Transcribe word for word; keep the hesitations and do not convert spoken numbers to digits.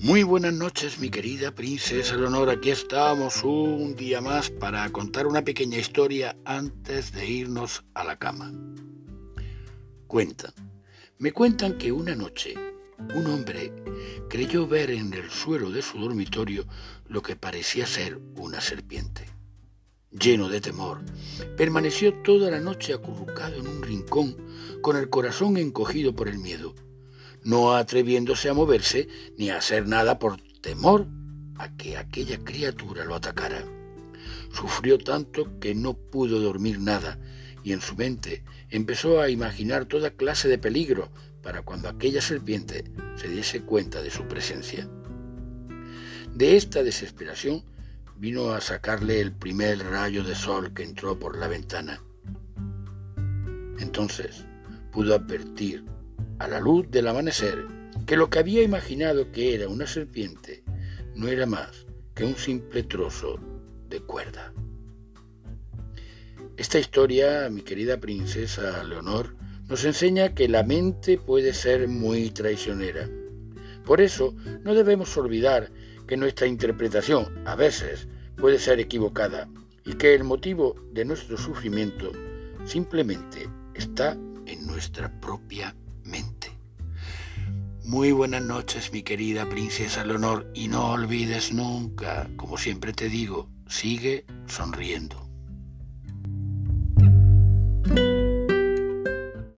Muy buenas noches, mi querida princesa Leonor. Aquí estamos un día más para contar una pequeña historia antes de irnos a la cama. Cuentan, me cuentan que una noche un hombre creyó ver en el suelo de su dormitorio lo que parecía ser una serpiente. Lleno de temor, permaneció toda la noche acurrucado en un rincón con el corazón encogido por el miedo, no atreviéndose a moverse ni a hacer nada por temor a que aquella criatura lo atacara. Sufrió tanto que no pudo dormir nada y en su mente empezó a imaginar toda clase de peligro para cuando aquella serpiente se diese cuenta de su presencia. De esta desesperación vino a sacarle el primer rayo de sol que entró por la ventana. Entonces pudo advertir a la luz del amanecer que lo que había imaginado que era una serpiente no era más que un simple trozo de cuerda. Esta historia, mi querida princesa Leonor, nos enseña que la mente puede ser muy traicionera. Por eso no debemos olvidar que nuestra interpretación a veces puede ser equivocada y que el motivo de nuestro sufrimiento simplemente está en nuestra propia mente. Muy buenas noches, mi querida princesa Leonor, y no olvides nunca, como siempre te digo, sigue sonriendo.